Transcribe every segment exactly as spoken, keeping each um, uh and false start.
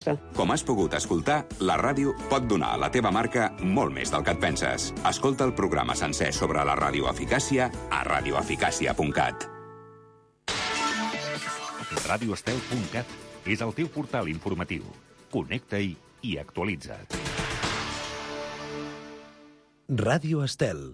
Com has pogut escoltar, la ràdio pot donar a la teva marca molt més del que et penses. Escolta el programa sencer sobre la radioeficàcia a radioeficàcia punt cat. radio estel punt cat és el teu portal informatiu. Connecta-hi i actualitza't. Ràdio Estel.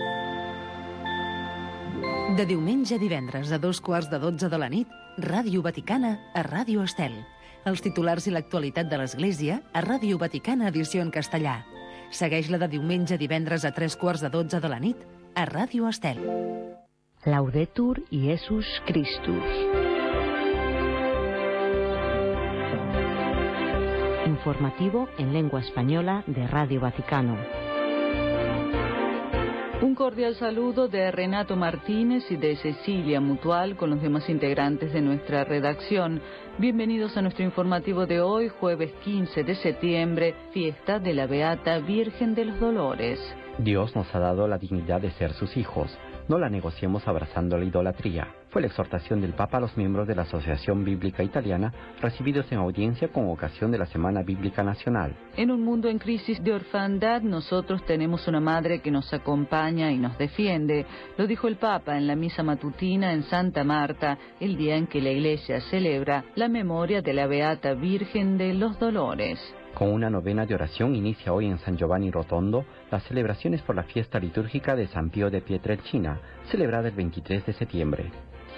De diumenge a divendres a dos quarts de dotze de la nit, Ràdio Vaticana a Ràdio Estel. Els titulars i l'actualitat de l'Església a Ràdio Vaticana edició en castellà. Segueix-la de diumenge a divendres a tres quarts de dotze de la nit a Ràdio Estel. Laudetur Iesus Christus. Informativo en lengua española de Radio Vaticano. Un cordial saludo de Renato Martínez y de Cecilia Mutual con los demás integrantes de nuestra redacción. Bienvenidos a nuestro informativo de hoy, jueves quince de septiembre, fiesta de la Beata Virgen de los Dolores. Dios nos ha dado la dignidad de ser sus hijos. No la negociemos abrazando la idolatría. Fue la exhortación del Papa a los miembros de la Asociación Bíblica Italiana, recibidos en audiencia con ocasión de la Semana Bíblica Nacional. En un mundo en crisis de orfandad, nosotros tenemos una madre que nos acompaña y nos defiende. Lo dijo el Papa en la misa matutina en Santa Marta, el día en que la Iglesia celebra la memoria de la Beata Virgen de los Dolores. Con una novena de oración inicia hoy en San Giovanni Rotondo las celebraciones por la fiesta litúrgica de San Pío de Pietrelcina, celebrada el veintitrés de septiembre.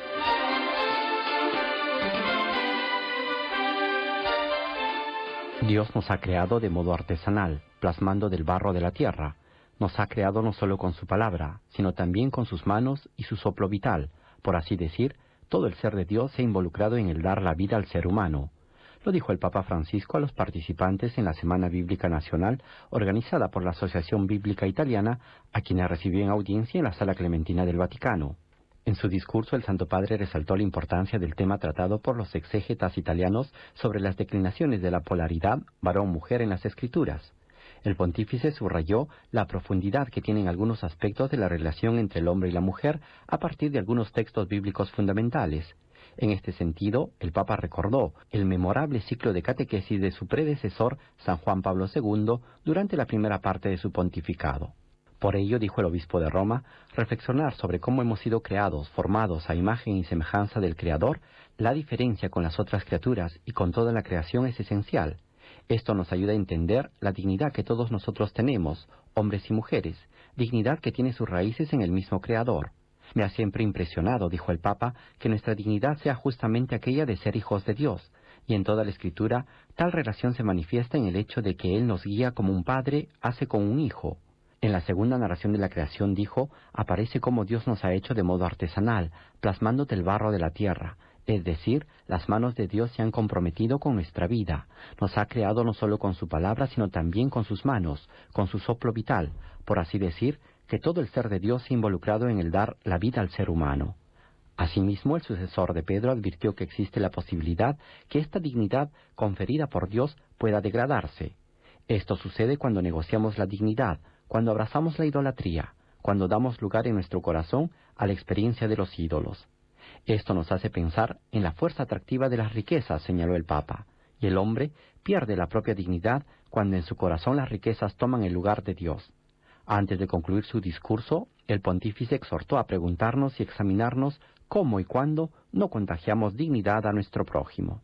Dios nos ha creado de modo artesanal, plasmando del barro de la tierra. Nos ha creado no solo con su palabra, sino también con sus manos y su soplo vital. Por así decir, todo el ser de Dios se ha involucrado en el dar la vida al ser humano. Lo dijo el Papa Francisco a los participantes en la Semana Bíblica Nacional organizada por la Asociación Bíblica Italiana, a quienes recibió en audiencia en la Sala Clementina del Vaticano. En su discurso, el Santo Padre resaltó la importancia del tema tratado por los exégetas italianos sobre las declinaciones de la polaridad varón-mujer en las Escrituras. El pontífice subrayó la profundidad que tienen algunos aspectos de la relación entre el hombre y la mujer a partir de algunos textos bíblicos fundamentales. En este sentido, el Papa recordó el memorable ciclo de catequesis de su predecesor, San Juan Pablo segundo, durante la primera parte de su pontificado. Por ello, dijo el obispo de Roma, reflexionar sobre cómo hemos sido creados, formados a imagen y semejanza del Creador, la diferencia con las otras criaturas y con toda la creación es esencial. Esto nos ayuda a entender la dignidad que todos nosotros tenemos, hombres y mujeres, dignidad que tiene sus raíces en el mismo Creador. Me ha siempre impresionado, dijo el Papa, que nuestra dignidad sea justamente aquella de ser hijos de Dios, y en toda la Escritura tal relación se manifiesta en el hecho de que Él nos guía como un padre hace con un hijo. En la segunda narración de la creación dijo, aparece como Dios nos ha hecho de modo artesanal, plasmando del barro de la tierra, es decir, las manos de Dios se han comprometido con nuestra vida. Nos ha creado no solo con su palabra, sino también con sus manos, con su soplo vital, por así decir, que todo el ser de Dios se ha involucrado en el dar la vida al ser humano. Asimismo, el sucesor de Pedro advirtió que existe la posibilidad que esta dignidad conferida por Dios pueda degradarse. Esto sucede cuando negociamos la dignidad, cuando abrazamos la idolatría, cuando damos lugar en nuestro corazón a la experiencia de los ídolos. Esto nos hace pensar en la fuerza atractiva de las riquezas, señaló el Papa, y el hombre pierde la propia dignidad cuando en su corazón las riquezas toman el lugar de Dios. Antes de concluir su discurso, el pontífice exhortó a preguntarnos y examinarnos cómo y cuándo no contagiamos dignidad a nuestro prójimo.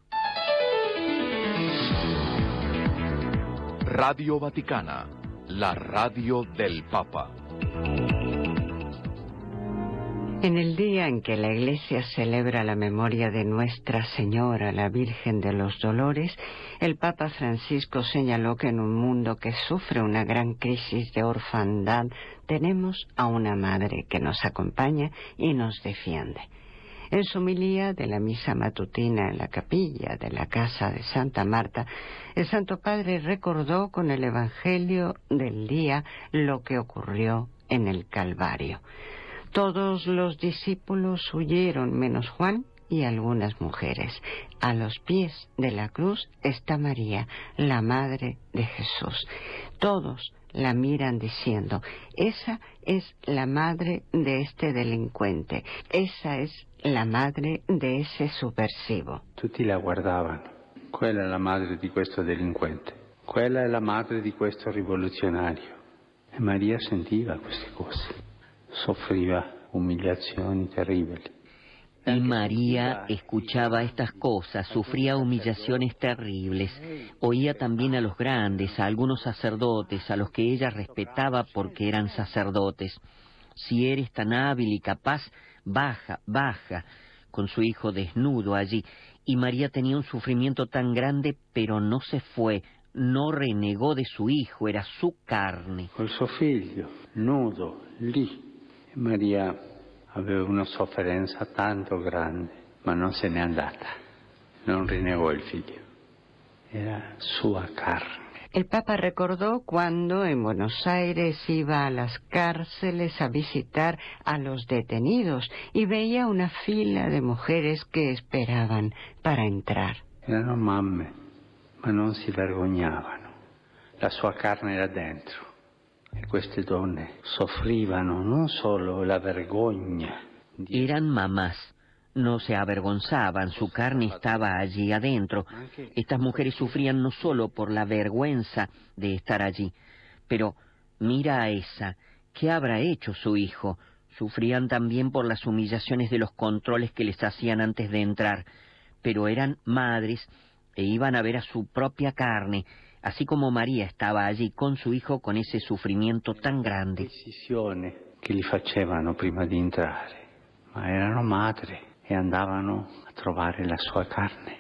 Radio Vaticana, la radio del Papa. En el día en que la Iglesia celebra la memoria de Nuestra Señora, la Virgen de los Dolores, el Papa Francisco señaló que en un mundo que sufre una gran crisis de orfandad, tenemos a una Madre que nos acompaña y nos defiende. En su homilía de la misa matutina en la capilla de la casa de Santa Marta, el Santo Padre recordó con el Evangelio del día lo que ocurrió en el Calvario. Todos los discípulos huyeron menos Juan y algunas mujeres. A los pies de la cruz está María, la Madre de Jesús. Todos la miran diciendo, esa es la madre de este delincuente, esa es la madre de ese subversivo. Tutti la guardavano. quella è la madre di questo delinquente, quella è la madre di questo rivoluzionario. E Maria sentiva queste cose, soffriva humillazioni terribili. Y María escuchaba estas cosas, sufría humillaciones terribles, oía también a los grandes, a algunos sacerdotes, a los que ella respetaba porque eran sacerdotes. Si eres tan hábil y capaz, baja, baja, con su hijo desnudo allí. Y María tenía un sufrimiento tan grande, pero no se fue, no renegó de su hijo, era su carne. Con suo figlio, nudo, lì, Maria aveva una sofferenza tanto grande, ma non se n'è andata, non rinnegò il figlio, era sua carne. El Papa recordó cuando en Buenos Aires iba a las cárceles a visitar a los detenidos y veía una fila de mujeres que esperaban para entrar. Erano mamme, ma non si vergognavano, la sua carne era dentro. E queste donne soffrivano non solo la vergogna. Eran mamás, no se avergonzaban, su carne estaba allí adentro. Estas mujeres sufrían no solo por la vergüenza de estar allí, pero mira a esa, ¿qué habrá hecho su hijo? Sufrían también por las humillaciones de los controles que les hacían antes de entrar, pero eran madres e iban a ver a su propia carne, así como María estaba allí con su hijo con ese sufrimiento tan grande. Decisione che li facevano prima di entrare, ma erano madri e andavano a trovare la sua carne.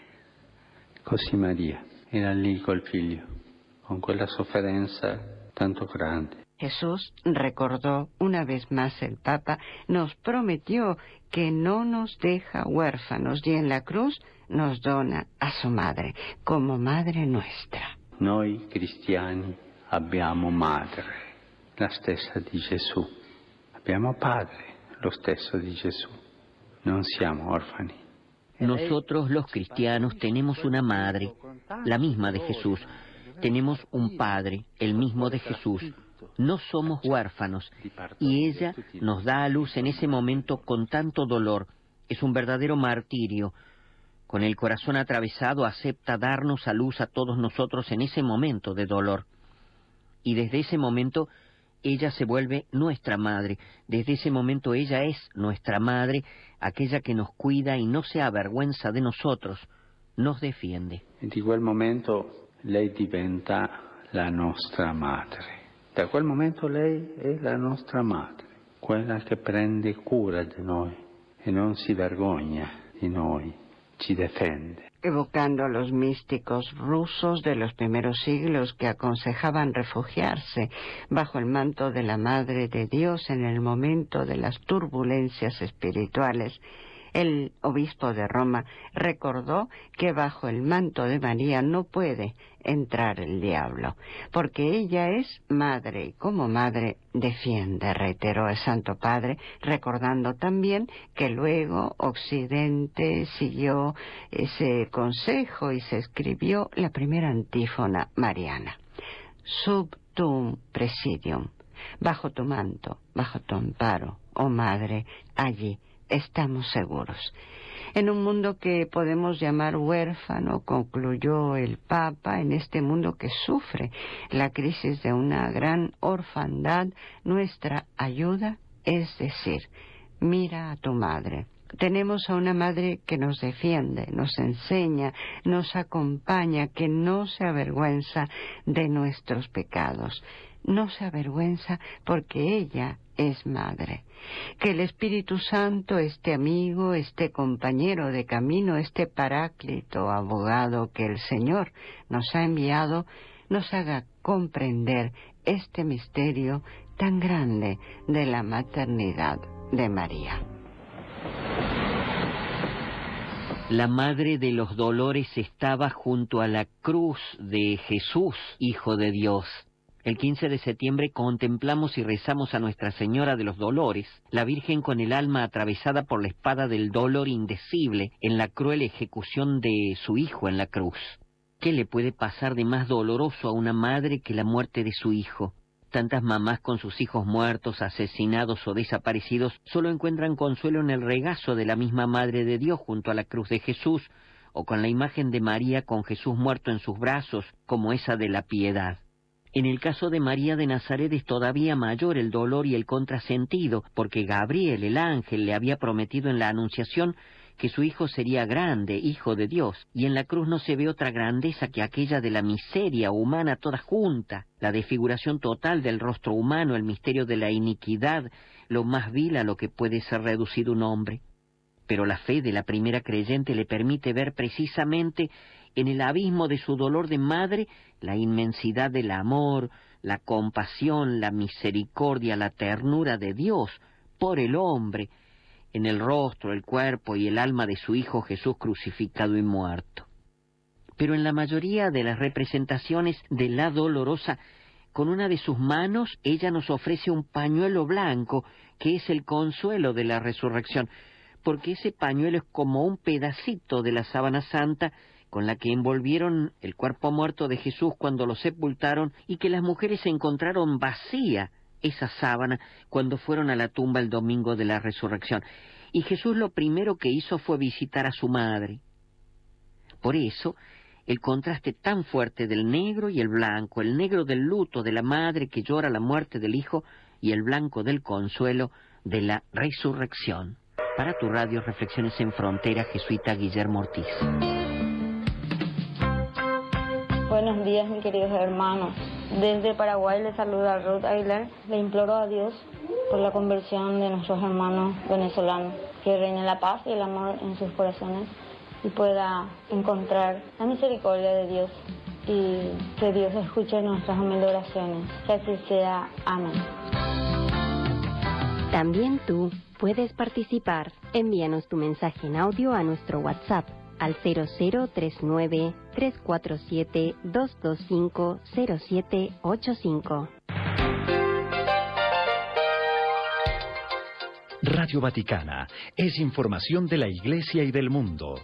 Così Maria era lì col figlio, con quella sofferenza tanto grande. Jesús, recordó una vez más el Papa, nos prometió que no nos deja huérfanos y en la cruz nos dona a su madre, como madre nuestra. Noi cristiani abbiamo madre, la stessa di Gesù. Abbiamo padre, lo stesso di Gesù. Non siamo orfani. Nosotros los cristianos tenemos una madre, la misma de Jesús. Tenemos un padre, el mismo de Jesús. No somos huérfanos y ella nos da a luz en ese momento con tanto dolor. Es un verdadero martirio. Con el corazón atravesado acepta darnos a luz a todos nosotros en ese momento de dolor. Y desde ese momento ella se vuelve nuestra madre. Desde ese momento ella es nuestra madre, aquella que nos cuida y no se avergüenza de nosotros, nos defiende. E di quel momento lei diventa la nostra madre. Da quel momento lei è la nostra madre, quella che prende cura di noi e non si vergogna di noi. Evocando a los místicos rusos de los primeros siglos que aconsejaban refugiarse bajo el manto de la Madre de Dios en el momento de las turbulencias espirituales, el obispo de Roma recordó que bajo el manto de María no puede entrar el diablo, porque ella es madre y como madre defiende, reiteró el Santo Padre, recordando también que luego Occidente siguió ese consejo y se escribió la primera antífona mariana. Sub tuum presidium, bajo tu manto, bajo tu amparo, oh Madre, allí estamos seguros. En un mundo que podemos llamar huérfano, concluyó el Papa, en este mundo que sufre la crisis de una gran orfandad, nuestra ayuda es decir, mira a tu madre. Tenemos a una madre que nos defiende, nos enseña, nos acompaña, que no se avergüenza de nuestros pecados. No se avergüenza porque ella es madre. Que el Espíritu Santo, este amigo, este compañero de camino, este paráclito, abogado que el Señor nos ha enviado, nos haga comprender este misterio tan grande de la maternidad de María. La Madre de los Dolores estaba junto a la cruz de Jesús, Hijo de Dios. El quince de septiembre contemplamos y rezamos a Nuestra Señora de los Dolores, la Virgen con el alma atravesada por la espada del dolor indecible en la cruel ejecución de su Hijo en la cruz. ¿Qué le puede pasar de más doloroso a una madre que la muerte de su hijo? Tantas mamás con sus hijos muertos, asesinados o desaparecidos solo encuentran consuelo en el regazo de la misma Madre de Dios junto a la cruz de Jesús, o con la imagen de María con Jesús muerto en sus brazos, como esa de la Piedad. En el caso de María de Nazaret es todavía mayor el dolor y el contrasentido, porque Gabriel, el ángel, le había prometido en la Anunciación que su hijo sería grande, hijo de Dios, y en la cruz no se ve otra grandeza que aquella de la miseria humana toda junta, la desfiguración total del rostro humano, el misterio de la iniquidad, lo más vil a lo que puede ser reducido un hombre. Pero la fe de la primera creyente le permite ver precisamente en el abismo de su dolor de madre la inmensidad del amor, la compasión, la misericordia, la ternura de Dios por el hombre, en el rostro, el cuerpo y el alma de su Hijo Jesús crucificado y muerto. Pero en la mayoría de las representaciones de la Dolorosa, con una de sus manos ella nos ofrece un pañuelo blanco, que es el consuelo de la resurrección, porque ese pañuelo es como un pedacito de la sábana santa con la que envolvieron el cuerpo muerto de Jesús cuando lo sepultaron, y que las mujeres encontraron vacía esa sábana cuando fueron a la tumba el domingo de la resurrección. Y Jesús lo primero que hizo fue visitar a su madre. Por eso, el contraste tan fuerte del negro y el blanco, el negro del luto de la madre que llora la muerte del hijo, y el blanco del consuelo de la resurrección. Para tu radio, Reflexiones en Frontera, jesuita Guillermo Ortiz. Buenos días, mis queridos hermanos. Desde Paraguay les saluda Ruth Aguilar. Le imploro a Dios por la conversión de nuestros hermanos venezolanos, que reine la paz y el amor en sus corazones y pueda encontrar la misericordia de Dios, y que Dios escuche nuestras humildes oraciones. Que así sea. Amén. También tú puedes participar. Envíanos tu mensaje en audio a nuestro WhatsApp al cero cero tres nueve, tres cuatro siete, dos dos cinco, cero siete ocho cinco. Radio Vaticana es información de la Iglesia y del mundo.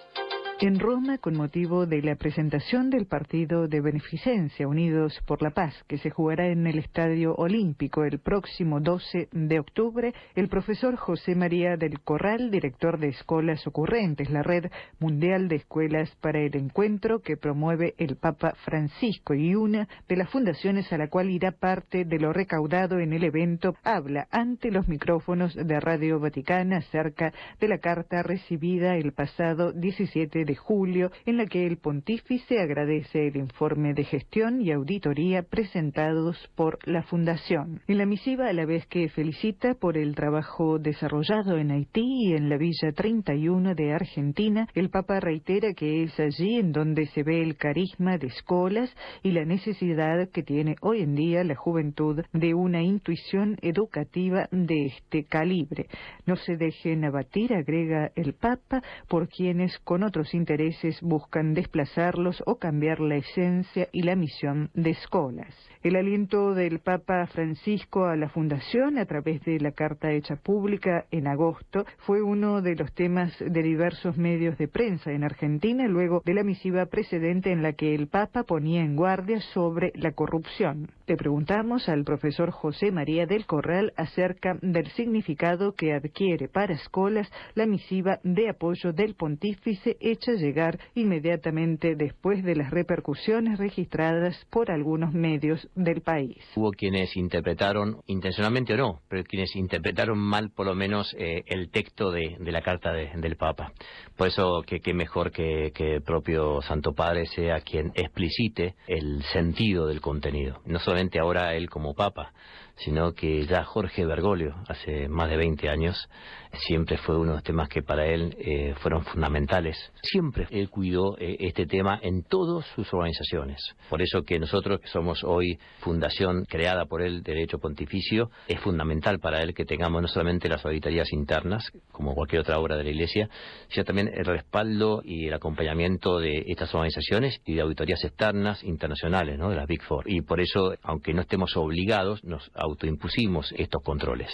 En Roma, con motivo de la presentación del partido de beneficencia Unidos por la Paz, que se jugará en el Estadio Olímpico el próximo doce de octubre, el profesor José María del Corral, director de Escolas Ocurrentes, la Red Mundial de Escuelas para el Encuentro que promueve el Papa Francisco y una de las fundaciones a la cual irá parte de lo recaudado en el evento, habla ante los micrófonos de Radio Vaticana acerca de la carta recibida el pasado diecisiete de julio, en la que el pontífice agradece el informe de gestión y auditoría presentados por la Fundación. En la misiva, a la vez que felicita por el trabajo desarrollado en Haití y en la Villa treinta y uno de Argentina, el Papa reitera que es allí en donde se ve el carisma de Escolas y la necesidad que tiene hoy en día la juventud de una intuición educativa de este calibre. No se dejen abatir, agrega el Papa, por quienes con otros intereses buscan desplazarlos o cambiar la esencia y la misión de Escolas. El aliento del Papa Francisco a la Fundación a través de la carta hecha pública en agosto fue uno de los temas de diversos medios de prensa en Argentina, luego de la misiva precedente en la que el Papa ponía en guardia sobre la corrupción. Le preguntamos al profesor José María del Corral acerca del significado que adquiere para Escolas la misiva de apoyo del pontífice hecha llegar inmediatamente después de las repercusiones registradas por algunos medios del país. Hubo quienes interpretaron, intencionalmente o no, pero quienes interpretaron mal por lo menos eh, el texto de, de la carta de, del Papa. Por eso que, que mejor que, que el propio Santo Padre sea quien explicite el sentido del contenido. No solamente ahora él como Papa, sino que ya Jorge Bergoglio, hace más de veinte años, siempre fue uno de los temas que para él eh, fueron fundamentales. Siempre él cuidó eh, este tema en todas sus organizaciones. Por eso que nosotros, que somos hoy fundación creada por él, Derecho Pontificio, es fundamental para él que tengamos no solamente las auditorías internas, como cualquier otra obra de la Iglesia, sino también el respaldo y el acompañamiento de estas organizaciones y de auditorías externas internacionales, ¿no?, de las Big Four. Y por eso, aunque no estemos obligados, nos autoimpusimos estos controles.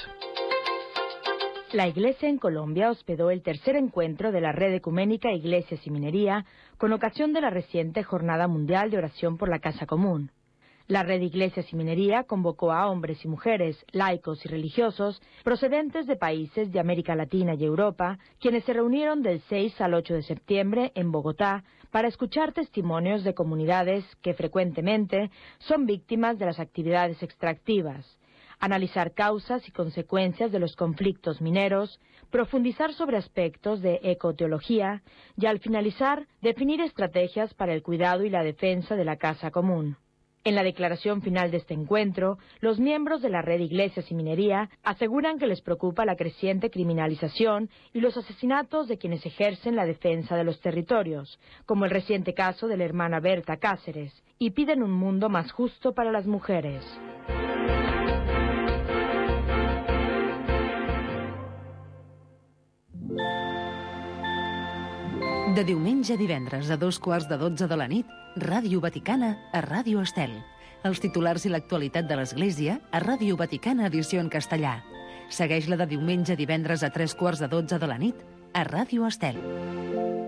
La Iglesia en Colombia hospedó el tercer encuentro de la Red Ecuménica Iglesias y Minería con ocasión de la reciente Jornada Mundial de Oración por la Casa Común. La Red Iglesias y Minería convocó a hombres y mujeres, laicos y religiosos, procedentes de países de América Latina y Europa, quienes se reunieron del seis al ocho de septiembre en Bogotá para escuchar testimonios de comunidades que frecuentemente son víctimas de las actividades extractivas, analizar causas y consecuencias de los conflictos mineros, profundizar sobre aspectos de ecoteología y, al finalizar, definir estrategias para el cuidado y la defensa de la casa común. En la declaración final de este encuentro, los miembros de la Red Iglesias y Minería aseguran que les preocupa la creciente criminalización y los asesinatos de quienes ejercen la defensa de los territorios, como el reciente caso de la hermana Berta Cáceres, y piden un mundo más justo para las mujeres. De diumenge a divendres a dos quarts de dotze de la nit, Ràdio Vaticana a Ràdio Estel. Els titulars i l'actualitat de l'Església a Ràdio Vaticana edició en castellà. Segueix-la de diumenge a divendres a tres quarts de dotze de la nit a Ràdio Estel.